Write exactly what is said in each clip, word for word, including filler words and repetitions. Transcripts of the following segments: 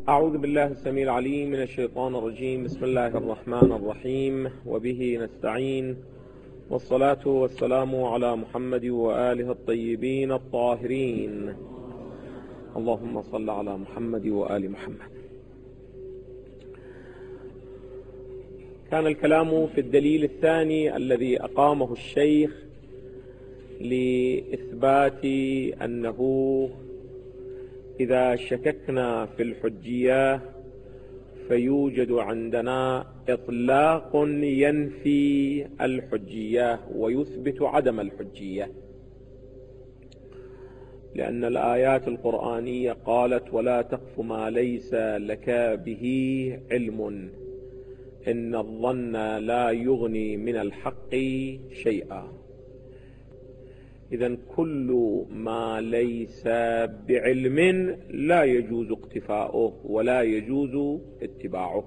أعوذ بالله السميع العليم من الشيطان الرجيم. بسم الله الرحمن الرحيم، وبه نستعين، والصلاة والسلام على محمد وآله الطيبين الطاهرين. اللهم صل على محمد وآل محمد. كان الكلام في الدليل الثاني الذي أقامه الشيخ لإثبات أنه إذا شككنا في الحجية فيوجد عندنا إطلاق ينفي الحجية ويثبت عدم الحجية، لأن الآيات القرآنية قالت: ولا تقف ما ليس لك به علم إن الظن لا يغني من الحق شيئا. إذن كل ما ليس بعلم لا يجوز اقتفاؤه ولا يجوز اتباعه.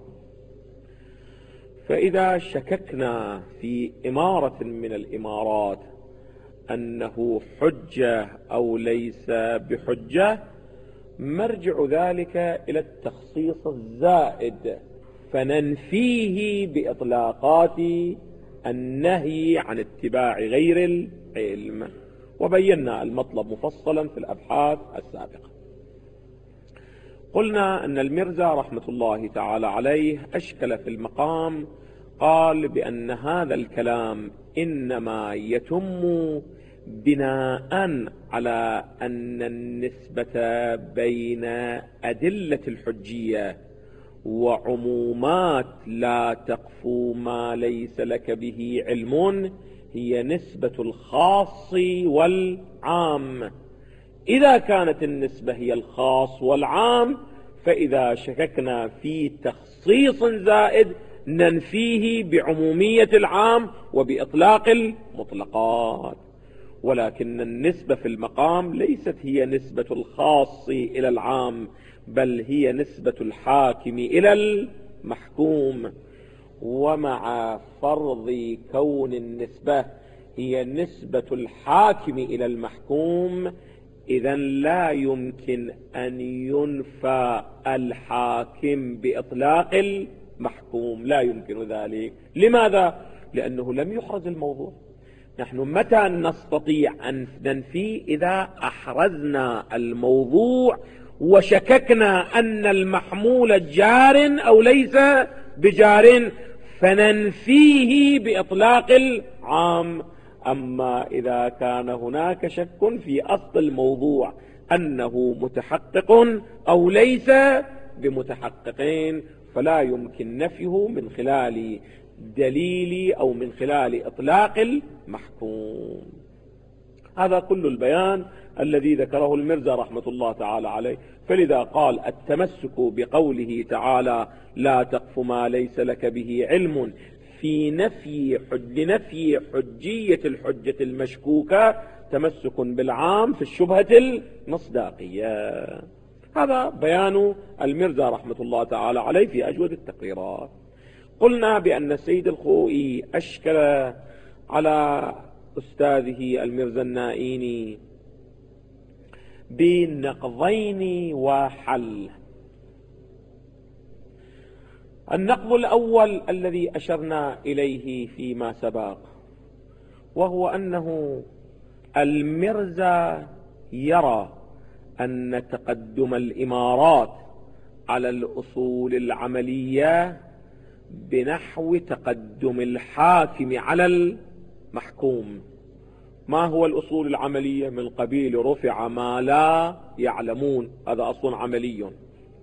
فإذا شككنا في إمارة من الإمارات أنه حجة أو ليس بحجة، مرجع ذلك إلى التخصيص الزائد، فننفيه بإطلاقات النهي عن اتباع غير العلم، وبينا المطلب مفصلا في الأبحاث السابقة. قلنا أن المرزا رحمة الله تعالى عليه أشكل في المقام، قال بأن هذا الكلام إنما يتم بناء على أن النسبة بين أدلة الحجية وعمومات لا تقف ما ليس لك به علم هي نسبة الخاص والعام. إذا كانت النسبة هي الخاص والعام، فإذا شككنا في تخصيص زائد ننفيه بعمومية العام وبإطلاق المطلقات. ولكن النسبة في المقام ليست هي نسبة الخاص إلى العام، بل هي نسبة الحاكم إلى المحكوم. ومع فرض كون النسبة هي نسبة الحاكم إلى المحكوم، إذن لا يمكن أن ينفى الحاكم بإطلاق المحكوم، لا يمكن ذلك. لماذا؟ لأنه لم يحرز الموضوع. نحن متى نستطيع أن ننفي؟ إذا أحرزنا الموضوع وشككنا أن المحمول جار أو ليس بجار، فننفيه بإطلاق العام. أما إذا كان هناك شك في أصل الموضوع أنه متحقق أو ليس بمتحققين، فلا يمكن نفيه من خلال دليل أو من خلال إطلاق المحكوم. هذا كل البيان الذي ذكره المرزا رحمة الله تعالى عليه. فلذا قال: التمسك بقوله تعالى: لا تقف ما ليس لك به علم، في نفي حج نفي حجية الحجة المشكوكة تمسك بالعام في الشبهة المصداقية. هذا بيان المرزا رحمة الله تعالى عليه في أجود التقريرات. قلنا بأن السيد الخوئي أشكل على أستاذه المرزا النائيني بنقضين وحل. النقض الأول الذي أشرنا إليه فيما سبق، وهو أنه المرزا يرى أن تقدم الإمارات على الأصول العملية بنحو تقدم الحاكم على المحكوم. ما هو الأصول العملية؟ من قبيل رفع ما لا يعلمون، هذا أصل عملي.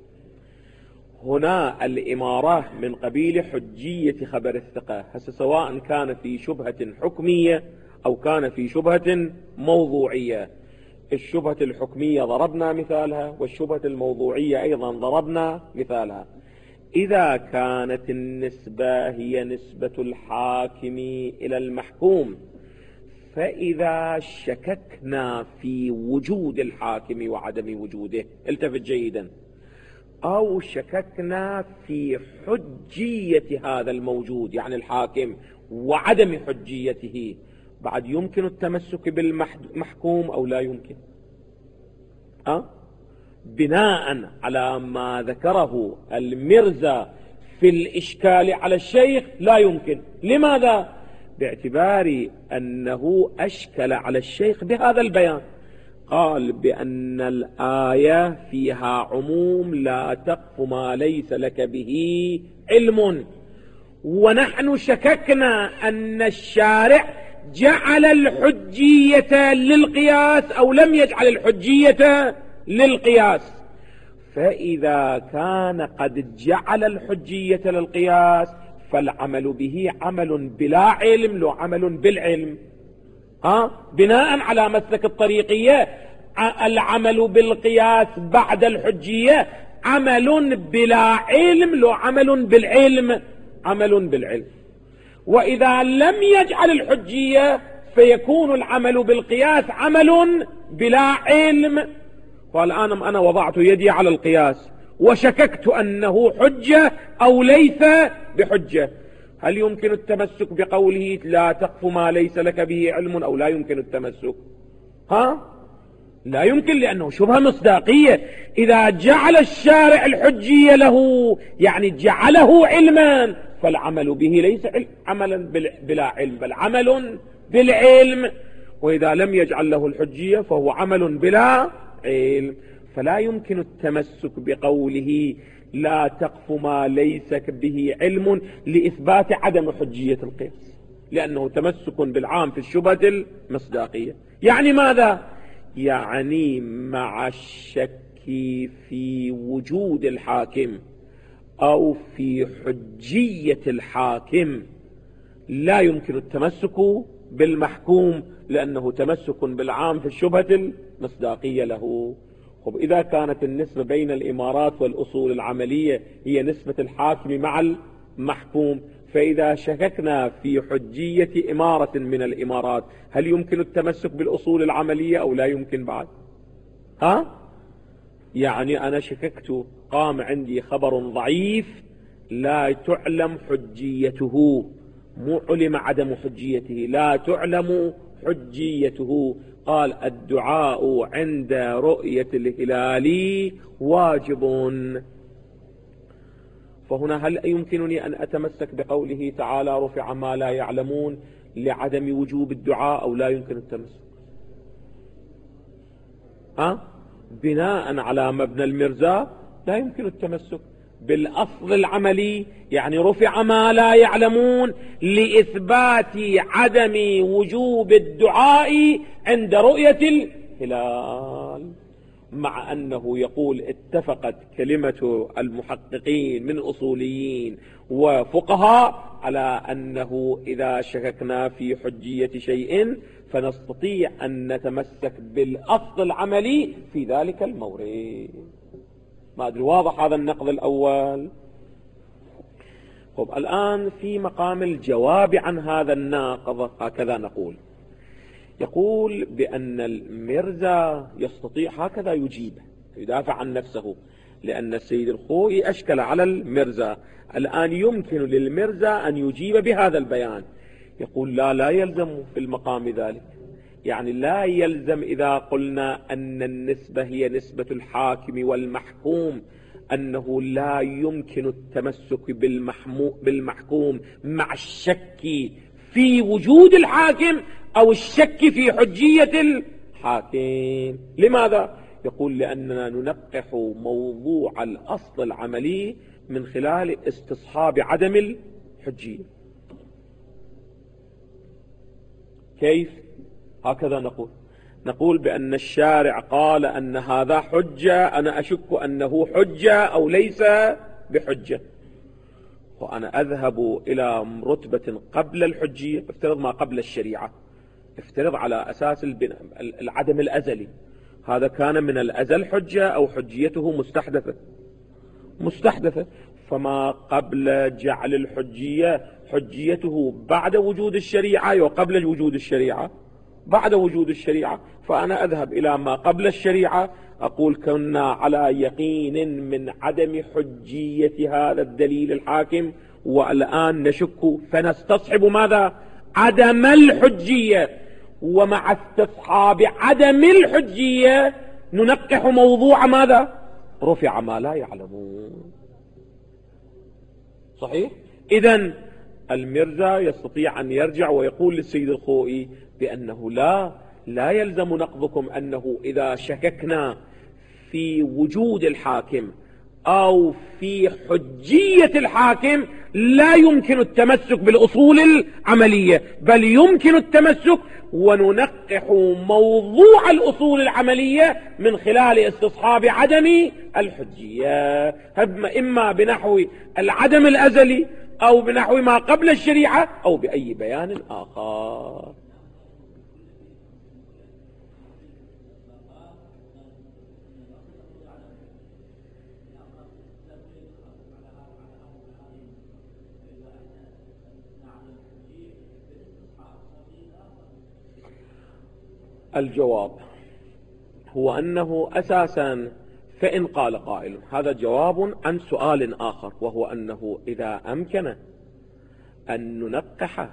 هنا الإمارة من قبيل حجية خبر الثقة، هسه سواء كان في شبهة حكمية أو كان في شبهة موضوعية. الشبهة الحكمية ضربنا مثالها، والشبهة الموضوعية أيضا ضربنا مثالها. إذا كانت النسبة هي نسبة الحاكم إلى المحكوم، فإذا شككنا في وجود الحاكم وعدم وجوده، التفت جيدا، أو شككنا في حجية هذا الموجود يعني الحاكم وعدم حجيته، بعد يمكن التمسك بالمحكوم أو لا يمكن؟ أه؟ بناء على ما ذكره المرزا في الإشكال على الشيخ لا يمكن. لماذا؟ باعتبار أنه أشكل على الشيخ بهذا البيان، قال بأن الآية فيها عموم لا تقف ما ليس لك به علم، ونحن شككنا أن الشارع جعل الحجية للقياس أو لم يجعل الحجية للقياس. فإذا كان قد جعل الحجية للقياس فالعمل به عمل بلا علم لو عمل بالعلم. ها؟ بناء على مسلك الطريقية العمل بالقياس بعد الحجية عمل بلا علم لو عمل بالعلم عمل بالعلم. وإذا لم يجعل الحجية فيكون العمل بالقياس عمل بلا علم. والآن أنا وضعت يدي على القياس وشككت أنه حجة أو ليس بحجة، هل يمكن التمسك بقوله لا تقف ما ليس لك به علم أو لا يمكن التمسك؟ ها؟ لا يمكن، لأنه شبهة مصداقية. إذا جعل الشارع الحجية له يعني جعله علما، فالعمل به ليس عملا بلا علم بل عمل بالعلم، وإذا لم يجعل له الحجية فهو عمل بلا علم. فلا يمكن التمسك بقوله لا تقف ما ليس به علم لإثبات عدم حجية القياس، لأنه تمسك بالعام في الشبهة المصداقية. يعني ماذا؟ يعني مع الشك في وجود الحاكم أو في حجية الحاكم لا يمكن التمسك بالمحكوم، لأنه تمسك بالعام في الشبهة المصداقية له. إذا كانت النسبة بين الإمارات والأصول العملية هي نسبة الحاكم مع المحكوم، فإذا شككنا في حجية إمارة من الإمارات هل يمكن التمسك بالأصول العملية أو لا يمكن بعد؟ ها؟ يعني أنا شككت، قام عندي خبر ضعيف لا تعلم حجيته، مو علم عدم حجيته، لا تعلم حجيته. قال الدعاء عند رؤية الهلال واجب. فهنا هل يمكنني أن أتمسك بقوله تعالى رفع ما لا يعلمون لعدم وجوب الدعاء أو لا يمكن التمسك؟ ها؟ بناء على مبنى المرزا لا يمكن التمسك بالأصل العملي، يعني رفع ما لا يعلمون لإثبات عدم وجوب الدعاء عند رؤية الهلال، مع أنه يقول اتفقت كلمة المحققين من أصوليين وفقهاء على أنه إذا شككنا في حجية شيء فنستطيع أن نتمسك بالأصل العملي في ذلك المورد. ما أدري واضح هذا النقض الأول؟ طب الآن في مقام الجواب عن هذا الناقض هكذا نقول، يقول بأن المرزا يستطيع هكذا يجيب يدافع عن نفسه، لأن السيد الخوئي أشكل على المرزا. الآن يمكن للمرزا أن يجيب بهذا البيان. يقول لا لا يلزم في المقام ذلك، يعني لا يلزم إذا قلنا أن النسبة هي نسبة الحاكم والمحكوم أنه لا يمكن التمسك بالمحكوم مع الشك في وجود الحاكم أو الشك في حجية الحاكم. لماذا؟ يقول لأننا ننقح موضوع الأصل العملي من خلال استصحاب عدم الحجية. كيف؟ هكذا نقول نقول بأن الشارع قال أن هذا حجة، أنا أشك أنه حجة أو ليس بحجة، وأنا أذهب إلى رتبة قبل الحجية، افترض ما قبل الشريعة، افترض على أساس العدم الأزلي، هذا كان من الأزل حجة أو حجيته مستحدثة مستحدثة فما قبل جعل الحجية حجيته بعد وجود الشريعة وقبل وجود الشريعة بعد وجود الشريعة. فأنا أذهب إلى ما قبل الشريعة، أقول كنا على يقين من عدم حجية هذا الدليل الحاكم، والآن نشك فنستصحب ماذا؟ عدم الحجية. ومع استصحاب عدم الحجية ننقح موضوع ماذا؟ رفع ما لا يعلمون. صحيح؟ إذن المرزا يستطيع أن يرجع ويقول للسيد الخوئي بأنه لا لا يلزم نقضكم أنه إذا شككنا في وجود الحاكم أو في حجية الحاكم لا يمكن التمسك بالأصول العملية، بل يمكن التمسك وننقح موضوع الأصول العملية من خلال استصحاب عدم الحجية، إما بنحو العدم الأزلي أو بنحو ما قبل الشريعة أو بأي بيان آخر. الجواب هو أنه أساسا فإن قال قائل، هذا جواب عن سؤال آخر، وهو أنه إذا أمكن أن ننقح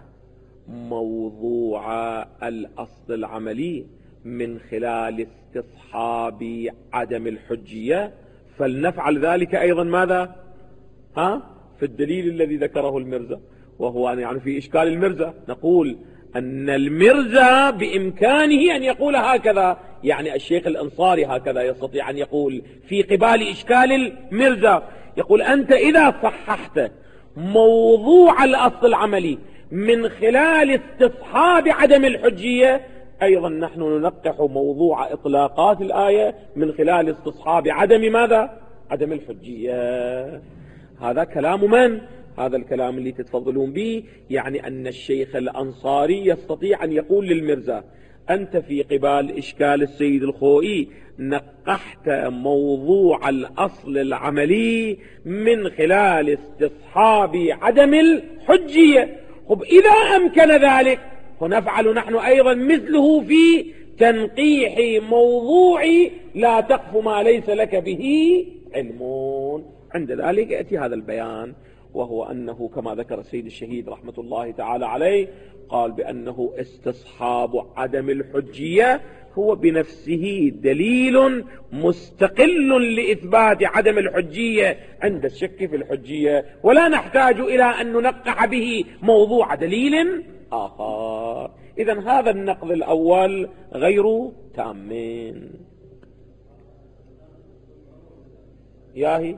موضوع الأصل العملي من خلال استصحاب عدم الحجية فلنفعل ذلك أيضا. ماذا؟ ها؟ في الدليل الذي ذكره المرزا، وهو أن يعني في إشكال المرزا نقول أن المرزا بإمكانه أن يقول هكذا، يعني الشيخ الأنصاري هكذا يستطيع أن يقول في قبال إشكال المرزا، يقول أنت إذا صححت موضوع الأصل العملي من خلال استصحاب عدم الحجية أيضا نحن ننقح موضوع إطلاقات الآية من خلال استصحاب عدم ماذا؟ عدم الحجية. هذا كلام من؟ هذا الكلام اللي تتفضلون به، يعني أن الشيخ الأنصاري يستطيع أن يقول للمرزا أنت في قبال إشكال السيد الخوئي نقحت موضوع الأصل العملي من خلال استصحاب عدم الحجية. خب إذا أمكن ذلك فنفعل نحن أيضا مثله في تنقيح موضوع لا تقف ما ليس لك به علم. عند ذلك يأتي هذا البيان، وهو أنه كما ذكر السيد الشهيد رحمة الله تعالى عليه قال بأنه استصحاب عدم الحجية هو بنفسه دليل مستقل لإثبات عدم الحجية عند الشك في الحجية، ولا نحتاج إلى أن ننقح به موضوع دليل آخر. إذن هذا النقض الأول غير تامين. ياهي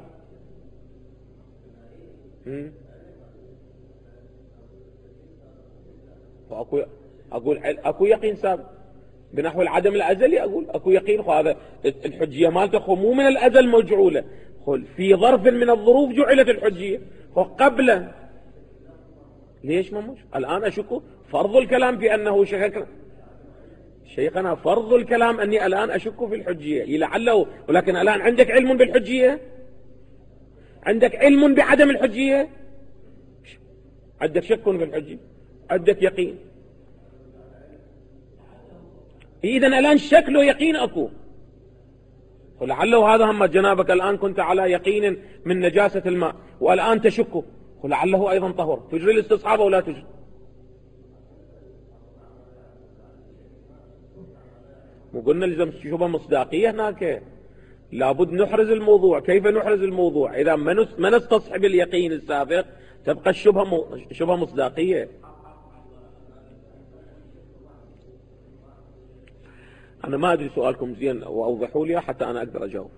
فأكو أقول أكو يقين سابق بنحو العدم الأزلي، أقول أكو يقين هذا الحجية مالته مو من الأزل مجعولة، في ظرف من الظروف جعلت الحجية وقبل ليش ما مش الآن أشك فرض الكلام في أنه شككنا شيخنا، فرض الكلام أني الآن أشك في الحجية لعله، ولكن الآن عندك علم بالحجية؟ عندك علم بعدم الحجية؟ عندك شك في الحجية؟ عندك يقين؟ إذن الآن شكله يقين أكو، ولعله هذا هم جنابك الآن كنت على يقين من نجاسة الماء والآن تشك، ولعله أيضا طهر، تجري الاستصحاب ولا تجري؟ وقلنا لازم شبه مصداقية هناك، لابد نحرز الموضوع. كيف نحرز الموضوع؟ إذا ما نستصحب اليقين السابق تبقى الشبهة شبه مصداقية. أنا ما أدري سؤالكم زين وأوضحوا لي حتى أنا أقدر أجاوب.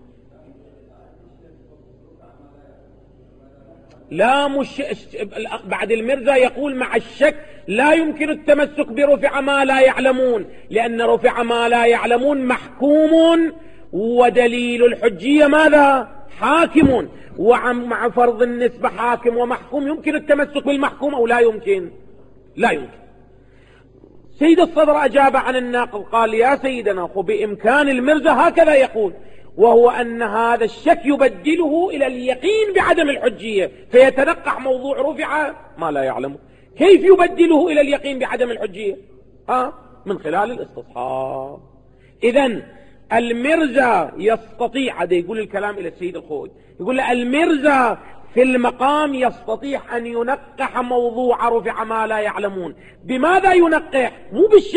لا مش بعد المرزا يقول مع الشك لا يمكن التمسك برفع ما لا يعلمون، لأن رفع ما لا يعلمون محكوم ودليل الحجية ماذا؟ حاكم، ومع فرض النسبة حاكم ومحكوم، يمكن التمسك بالمحكوم أو لا يمكن؟ لا يمكن. سيد الصدر أجاب عن الناقض قال يا سيدنا بإمكان المرزا هكذا يقول، وهو أن هذا الشك يبدله إلى اليقين بعدم الحجية فيتنقح موضوع رفع ما لا يعلمه. كيف يبدله إلى اليقين بعدم الحجية؟ ها؟ من خلال الاستصحاب. إذن المرزا يستطيع، هذا يقول الكلام إلى السيد الخوئي، يقول له المرزا في المقام يستطيع أن ينقح موضوع رفع ما لا يعلمون. بماذا ينقح؟ مو بالشك،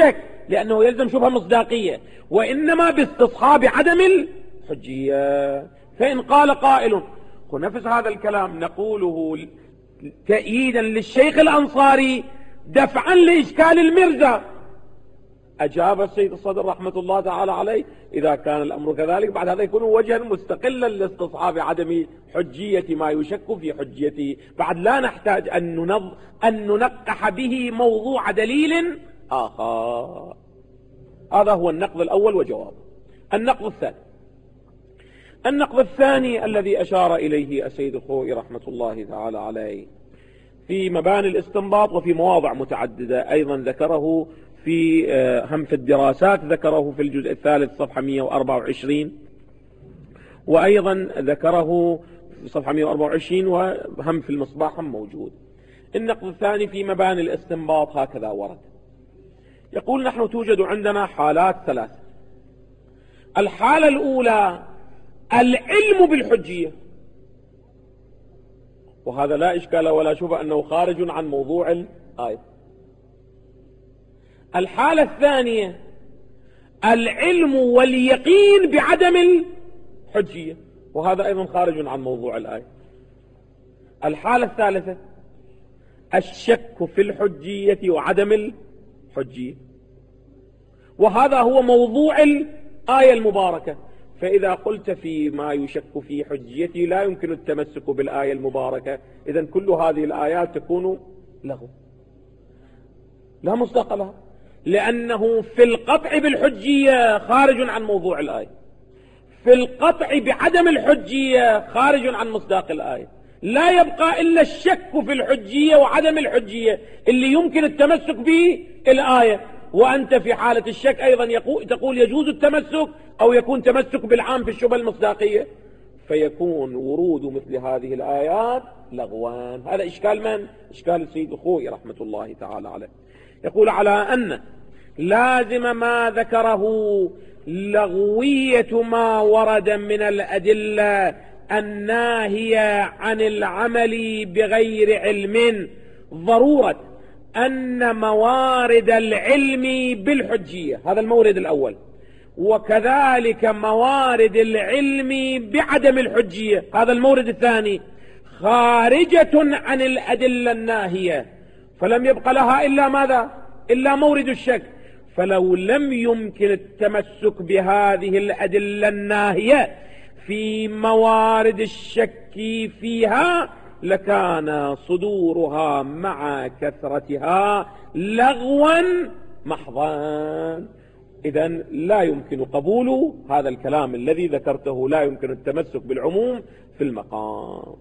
لأنه يلزم شبهة مصداقية، وإنما باستصحاب عدم الحجية. فإن قال قائل ونفس هذا الكلام نقوله تأييدا للشيخ الأنصاري دفعا لإشكال المرزا، أجاب السيد الصدر رحمة الله تعالى عليه إذا كان الأمر كذلك بعد هذا يكون وجها مستقلا لاستصحاب عدم حجية ما يشك في حجيته، بعد لا نحتاج أن, ننظ... أن ننقح به موضوع دليل آخر. هذا هو النقض الأول وجوابه. النقض الثاني النقض الثاني الذي أشار إليه السيد الخوئي رحمة الله تعالى عليه في مباني الاستنباط وفي مواضع متعددة، أيضا ذكره في هم في الدراسات، ذكره في الجزء الثالث صفحة مئة وأربعة وعشرين، وأيضا ذكره في صفحة مئة وأربعة وعشرين، وهم في المصباح هم موجود. النقد الثاني في مباني الاستنباط هكذا ورد، يقول نحن توجد عندنا حالات ثلاثة. الحالة الأولى العلم بالحجية، وهذا لا إشكال ولا شبهة أنه خارج عن موضوع الآية. الحالة الثانية العلم واليقين بعدم الحجية، وهذا أيضا خارج عن موضوع الآية. الحالة الثالثة الشك في الحجية وعدم الحجية، وهذا هو موضوع الآية المباركة. فإذا قلت في ما يشك في حجيته لا يمكن التمسك بالآية المباركة، إذن كل هذه الآيات تكون لغو لا مصداق لها، لأنه في القطع بالحجية خارج عن موضوع الآية، في القطع بعدم الحجية خارج عن مصداق الآية. لا يبقى إلا الشك في الحجية وعدم الحجية اللي يمكن التمسك به الآية، وأنت في حالة الشك أيضا تقول يجوز التمسك أو يكون تمسك بالعام في الشبهة المصداقية، فيكون ورود مثل هذه الآيات لغوان. هذا إشكال من؟ إشكال السيد الخوئي رحمة الله تعالى عليه. يقول على أن لازم ما ذكره لغوية ما ورد من الأدلة الناهية عن العمل بغير علم ضرورة أن موارد العلم بالحجية، هذا المورد الأول، وكذلك موارد العلم بعدم الحجية، هذا المورد الثاني، خارجة عن الأدلة الناهية، فلم يبق لها إلا ماذا؟ إلا مورد الشك. فلو لم يمكن التمسك بهذه الأدلة الناهية في موارد الشك فيها لكان صدورها مع كثرتها لغوا محضا. إذن لا يمكن قبول هذا الكلام الذي ذكرته، لا يمكن التمسك بالعموم في المقام.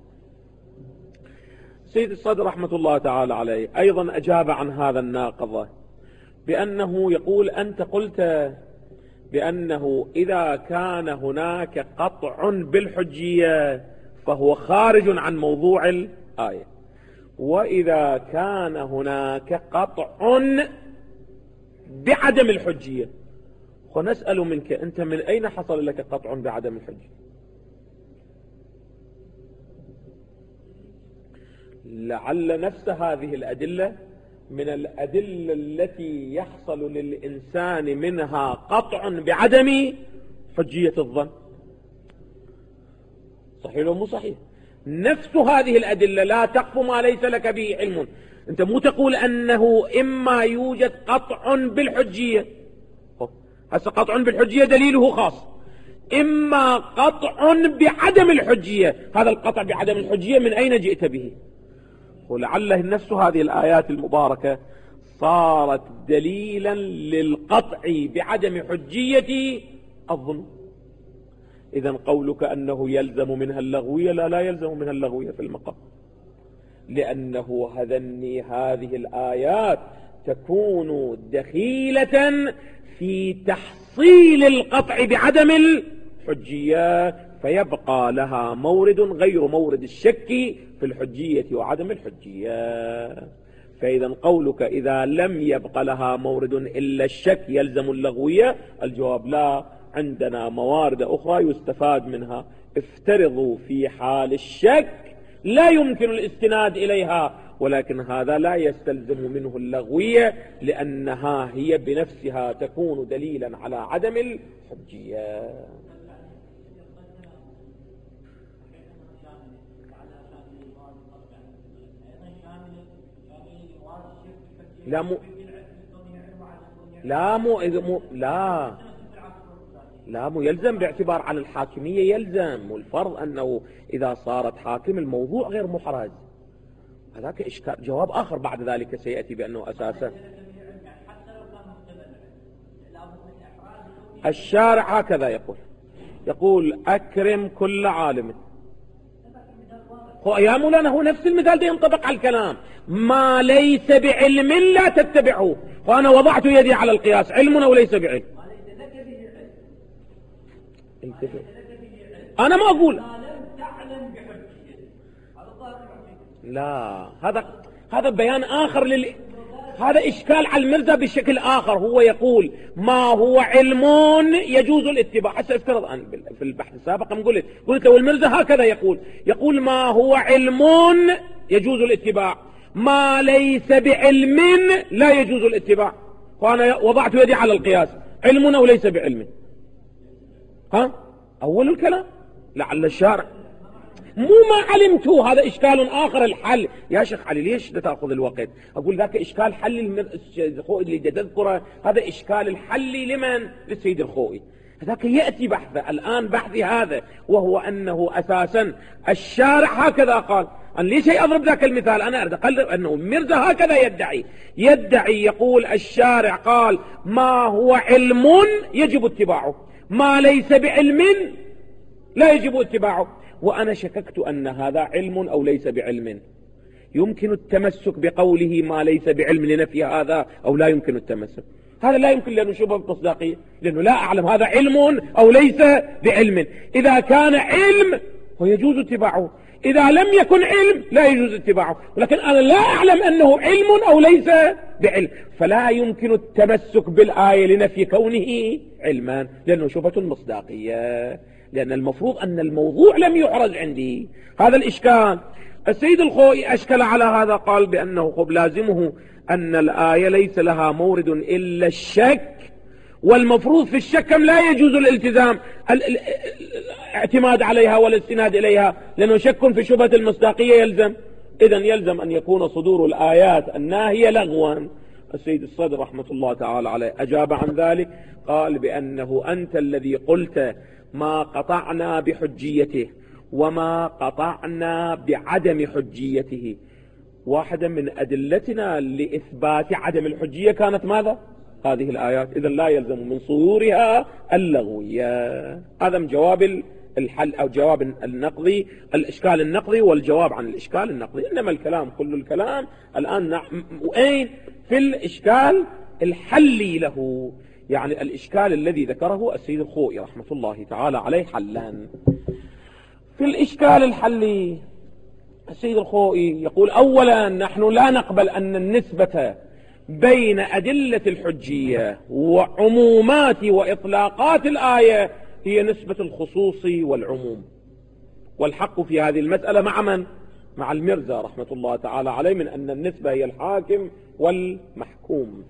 سيد الصدر رحمة الله تعالى عليه أيضا أجاب عن هذا الناقض بأنه يقول أنت قلت بأنه إذا كان هناك قطع بالحجية فهو خارج عن موضوع الآية، وإذا كان هناك قطع بعدم الحجية. ونسأل منك أنت من أين حصل لك قطع بعدم الحجية؟ لعل نفس هذه الأدلة من الأدلة التي يحصل للإنسان منها قطع بعدم حجية الظن. صحيح ولا مو صحيح؟ نفس هذه الأدلة لا تقف ما ليس لك به علم. أنت مو تقول أنه إما يوجد قطع بالحجية، هسه قطع بالحجية دليله خاص، إما قطع بعدم الحجية. هذا القطع بعدم الحجية من أين جئت به؟ ولعله نفس هذه الآيات المباركة صارت دليلا للقطع بعدم حجية الظن. إذن قولك أنه يلزم منها اللغوية، لا لا يلزم منها اللغوية في المقام، لأنه هذني هذه الآيات تكون دخيلة في تحصيل القطع بعدم الحجية، فيبقى لها مورد غير مورد الشك في الحجية وعدم الحجية. فإذا قولك إذا لم يبقى لها مورد إلا الشك يلزم اللغوية، الجواب لا، عندنا موارد أخرى يستفاد منها. افترضوا في حال الشك لا يمكن الاستناد إليها، ولكن هذا لا يستلزم منه اللغوية، لأنها هي بنفسها تكون دليلا على عدم الحجية. لا مو لا مو مو لا لا مو يلزم باعتبار على الحاكمية، يلزم، والفرض أنه إذا صارت حاكم الموضوع غير محرز. هذاك إشكال. جواب آخر بعد ذلك سيأتي بأنه أساسا الشارع هكذا يقول يقول أكرم كل عالم. يا مولانا هو نفس المثال ده ينطبق على الكلام. ما ليس بعلم لا تتبعه، وأنا وضعت يدي على القياس، علم أو ليس بعلم. أنا ما أقول لا، هذا هذا بيان آخر لل... هذا إشكال على المرزا بشكل آخر. هو يقول ما هو علم يجوز الاتباع. حتى افترض أن في البحث السابق قلت قلت لو المرزا هكذا يقول يقول ما هو علم يجوز الاتباع، ما ليس بعلم لا يجوز الاتباع، وأنا وضعت يدي على القياس، علم أو ليس بعلم. ها أول الكلام لعل الشارع مو ما علمته. هذا إشكال آخر. الحل يا شيخ علي ليش تأخذ الوقت؟ أقول ذاك إشكال حل الخوئي اللي تذكره، هذا إشكال الحل لمن؟ للسيد الخوئي. هذاك يأتي بحثه الآن. بحثي هذا وهو أنه أساسا الشارع هكذا قال. أنا ليش أضرب ذاك المثال؟ أنا أريد أقلب أنه مرزا هكذا يدعي يدعي يقول الشارع قال ما هو علم يجب اتباعه، ما ليس بعلم لا يجب اتباعه. وأنا شككت أن هذا علم أو ليس بعلم. يمكن التمسك بقوله ما ليس بعلم لنفي هذا أو لا يمكن التمسك؟ هذا لا يمكن لأنه شبه بالمصداقية، لأنه لا أعلم هذا علم أو ليس بعلم. إذا كان علم ويجوز اتباعه، إذا لم يكن علم لا يجوز اتباعه، ولكن أنا لا أعلم أنه علم أو ليس بعلم، فلا يمكن التمسك بالآية لنفي كونه علما، لأنه شبهة المصداقية، لأن المفروض أن الموضوع لم يحرز عندي. هذا الإشكال. السيد الخوئي أشكل على هذا، قال بأنه خب لازمه أن الآية ليس لها مورد إلا الشك، والمفروض في الشك لا يجوز الالتزام الاعتماد عليها والاستناد إليها، لأنه شك في شبهة المصداقية يلزم. إذن يلزم أن يكون صدور الآيات الناهية لغوا. السيد الصدر رحمة الله تعالى عليه أجاب عن ذلك، قال بأنه أنت الذي قلت ما قطعنا بحجيته وما قطعنا بعدم حجيته. واحدة من أدلتنا لإثبات عدم الحجية كانت ماذا؟ هذه الآيات. إذن لا يلزم من صدورها اللغوية. هذا من جواب الحل أو جواب النقضي، الإشكال النقضي والجواب عن الإشكال النقضي. إنما الكلام كل الكلام الآن وين في الإشكال الحلي له، يعني الإشكال الذي ذكره السيد الخوئي رحمة الله تعالى عليه حلان. في الإشكال الحلي السيد الخوئي يقول أولا نحن لا نقبل أن النسبة بين أدلة الحجية وعمومات وإطلاقات الآية هي نسبة الخصوص والعموم، والحق في هذه المسألة مع من؟ مع المرزا رحمة الله تعالى عليه، من أن النسبة هي الحاكم والمحكوم.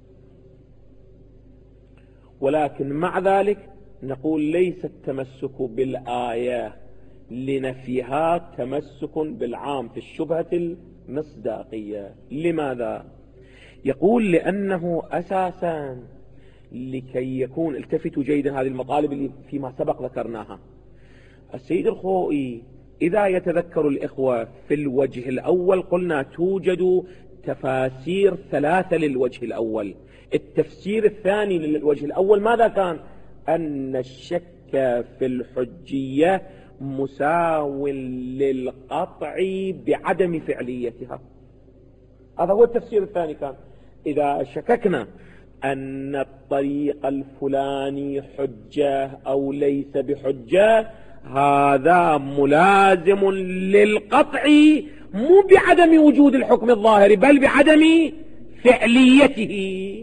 ولكن مع ذلك نقول ليس التمسك بالآية لنفيها تمسك بالعام في الشبهة المصداقية. لماذا؟ يقول لأنه أساسا لكي يكون، التفتوا جيدا هذه المطالب اللي فيما سبق ذكرناها. السيد الخوئي إذا يتذكر الإخوة في الوجه الأول قلنا توجد تفاسير ثلاثة للوجه الأول. التفسير الثاني للوجه الأول ماذا كان؟ أن الشك في الحجية مساو للقطع بعدم فعليتها. هذا هو التفسير الثاني. كان إذا شككنا أن الطريق الفلاني حجة أو ليس بحجة، هذا ملازم للقطع مو بعدم وجود الحكم الظاهري بل بعدم فعليته.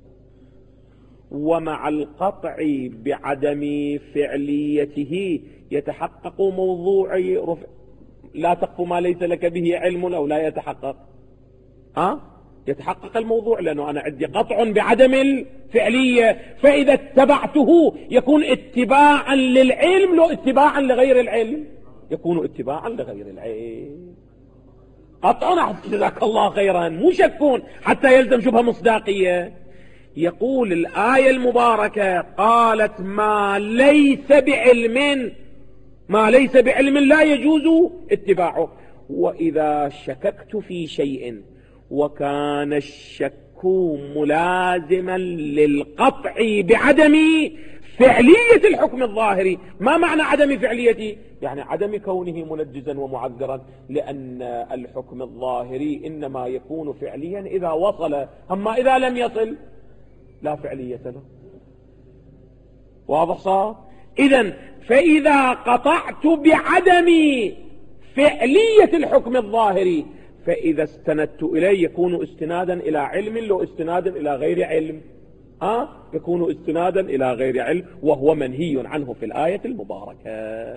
ومع القطع بعدم فعليته يتحقق موضوع رفع لا تقف ما ليس لك به علم أو لا يتحقق؟ ها؟ يتحقق الموضوع، لأنه أنا عندي قطع بعدم الفعلية، فإذا اتبعته يكون اتباعا للعلم لو اتباعا لغير العلم، يكون اتباعا لغير العلم قطعا. جزاك الله خيرا، مو شكون حتى يلزم شبهة مصداقية. يقول الآية المباركة قالت ما ليس بعلم، ما ليس بعلم لا يجوز اتباعه. وإذا شككت في شيء وكان الشك ملازما للقطع بعدم فعلية الحكم الظاهري. ما معنى عدم فعليته؟ يعني عدم كونه منجزا ومعذرا، لأن الحكم الظاهري إنما يكون فعليا إذا وصل، أما إذا لم يصل لا فعلية له. واضح صار؟ إذن فإذا قطعت بعدم فعلية الحكم الظاهري فإذا استندت إليه يكون استنادا إلى علم لو استنادا إلى غير علم. أه؟ يكون استنادا إلى غير علم، وهو منهي عنه في الآية المباركة.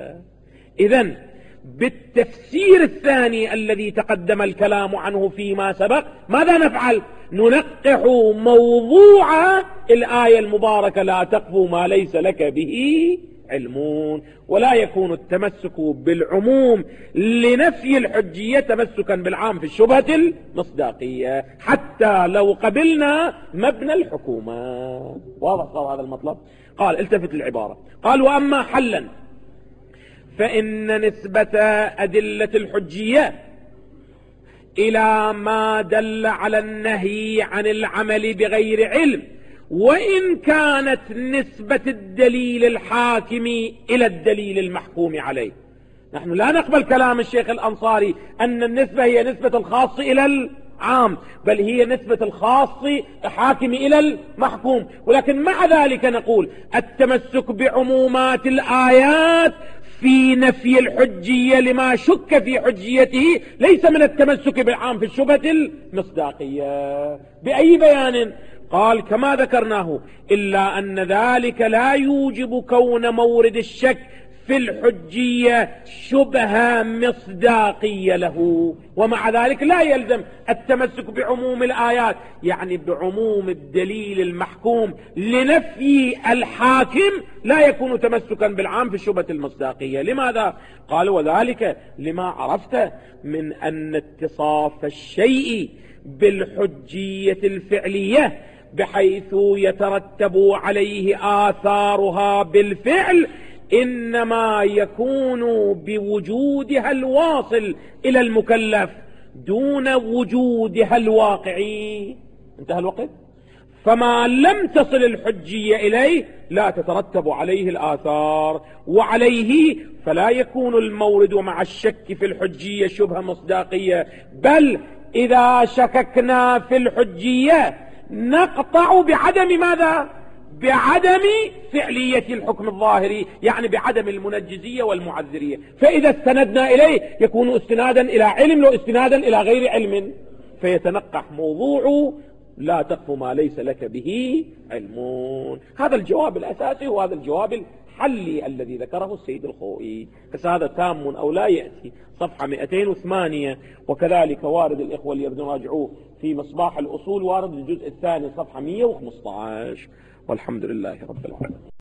إذن بالتفسير الثاني الذي تقدم الكلام عنه فيما سبق ماذا نفعل؟ ننقح موضوع الآية المباركة لا تقف ما ليس لك به علمون، ولا يكون التمسك بالعموم لنفي الحجية تمسكا بالعام في الشبهة المصداقية حتى لو قبلنا مبنى الحكومة. واضح صار هذا المطلب؟ قال التفت العبارة، قال وأما حلا فإن نسبة أدلة الحجية إلى ما دل على النهي عن العمل بغير علم، وإن كانت نسبة الدليل الحاكم إلى الدليل المحكوم عليه. نحن لا نقبل كلام الشيخ الأنصاري أن النسبة هي نسبة الخاص إلى العام، بل هي نسبة الخاص حاكم إلى المحكوم. ولكن مع ذلك نقول التمسك بعمومات الآيات في نفي الحجية لما شك في حجيته ليس من التمسك بالعام في الشبهة المصداقية. بأي بيان؟ قال كما ذكرناه، إلا أن ذلك لا يوجب كون مورد الشك في الحجية شبهة مصداقية له، ومع ذلك لا يلزم التمسك بعموم الآيات، يعني بعموم الدليل المحكوم لنفي الحاكم لا يكون تمسكا بالعام في الشبهة المصداقية. لماذا؟ قال وذلك لما عرفت من أن اتصاف الشيء بالحجية الفعلية بحيث يترتب عليه آثارها بالفعل إنما يكون بوجودها الواصل إلى المكلف دون وجودها الواقعي. انتهى الوقت. فما لم تصل الحجية إليه لا تترتب عليه الآثار، وعليه فلا يكون المورد مع الشك في الحجية شبهة مصداقية، بل إذا شككنا في الحجية نقطع بعدم ماذا؟ بعدم فعلية الحكم الظاهري، يعني بعدم المنجزية والمعذرية. فإذا استندنا إليه يكون استنادا إلى علم لو استنادا إلى غير علم، فيتنقح موضوع لا تقف ما ليس لك به علمون. هذا الجواب الأساسي وهذا الجواب الحلي الذي ذكره السيد الخوئي. بس هذا تام أو لا يأتي صفحة مئتين وثمانية، وكذلك وارد الإخوة اللي يردون راجعوه في مصباح الأصول، وارد الجزء الثاني صفحة مئة وخمسة عشر. والحمد لله رب العالمين.